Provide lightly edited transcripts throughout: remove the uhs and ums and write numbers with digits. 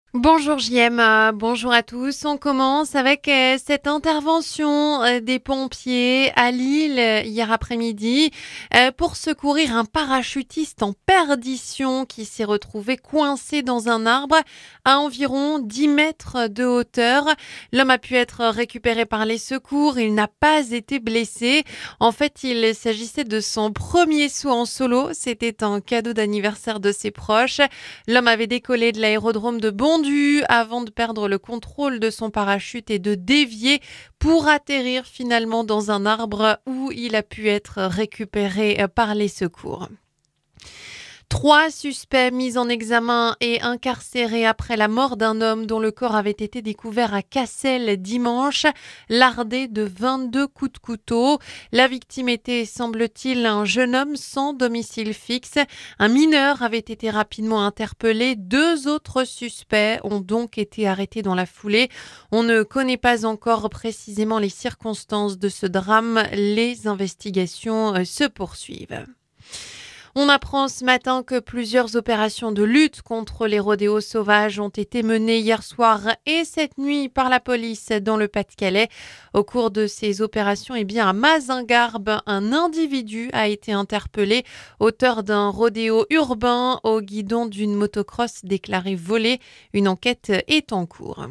Bonjour JM, bonjour à tous. On commence avec cette intervention des pompiers à Lille hier après-midi pour secourir un parachutiste en perdition qui s'est retrouvé coincé dans un arbre à environ 10 mètres de hauteur. L'homme a pu être récupéré par les secours, il n'a pas été blessé. En fait, il s'agissait de son premier saut en solo, c'était un cadeau d'anniversaire de ses proches. L'homme avait décollé de l'aérodrome de Bondy avant de perdre le contrôle de son parachute et de dévier pour atterrir finalement dans un arbre où il a pu être récupéré par les secours. 3 suspects mis en examen et incarcérés après la mort d'un homme dont le corps avait été découvert à Cassel dimanche, lardé de 22 coups de couteau. La victime était, semble-t-il, un jeune homme sans domicile fixe. Un mineur avait été rapidement interpellé. 2 autres suspects ont donc été arrêtés dans la foulée. On ne connaît pas encore précisément les circonstances de ce drame. Les investigations se poursuivent. On apprend ce matin que plusieurs opérations de lutte contre les rodéos sauvages ont été menées hier soir et cette nuit par la police dans le Pas-de-Calais. Au cours de ces opérations, à Mazingarbe, un individu a été interpellé, auteur d'un rodéo urbain au guidon d'une motocross déclarée volée. Une enquête est en cours.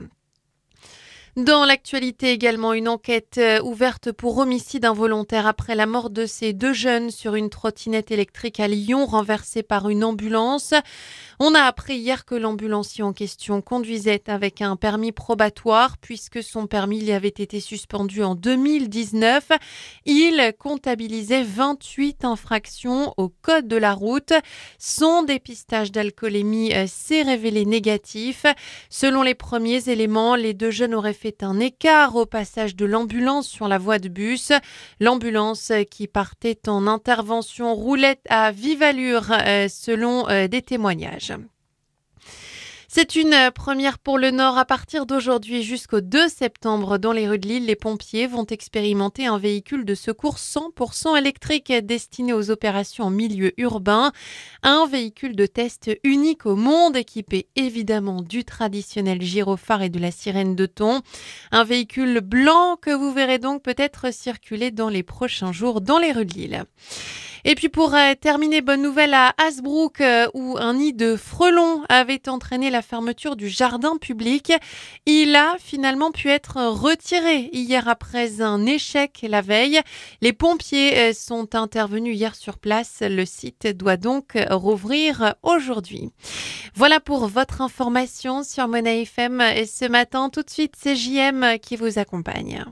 Dans l'actualité également, une enquête ouverte pour homicide involontaire après la mort de ces 2 jeunes sur une trottinette électrique à Lyon renversée par une ambulance. On a appris hier que l'ambulancier en question conduisait avec un permis probatoire puisque son permis lui avait été suspendu en 2019. Il comptabilisait 28 infractions au code de la route. Son dépistage d'alcoolémie s'est révélé négatif. Selon les premiers éléments, les 2 jeunes auraient fait un écart au passage de l'ambulance sur la voie de bus. L'ambulance qui partait en intervention roulait à vive allure selon des témoignages. C'est une première pour le Nord. À partir d'aujourd'hui jusqu'au 2 septembre, dans les rues de Lille, les pompiers vont expérimenter un véhicule de secours 100% électrique destiné aux opérations en milieu urbain. Un véhicule de test unique au monde, équipé évidemment du traditionnel gyrophare et de la sirène de thon. Un véhicule blanc que vous verrez donc peut-être circuler dans les prochains jours dans les rues de Lille. Et puis pour terminer, bonne nouvelle à Hasbrook où un nid de frelons avait entraîné la fermeture du jardin public. Il a finalement pu être retiré hier après un échec la veille. Les pompiers sont intervenus hier sur place. Le site doit donc rouvrir aujourd'hui. Voilà pour votre information sur Mona FM ce matin. Tout de suite, c'est JM qui vous accompagne.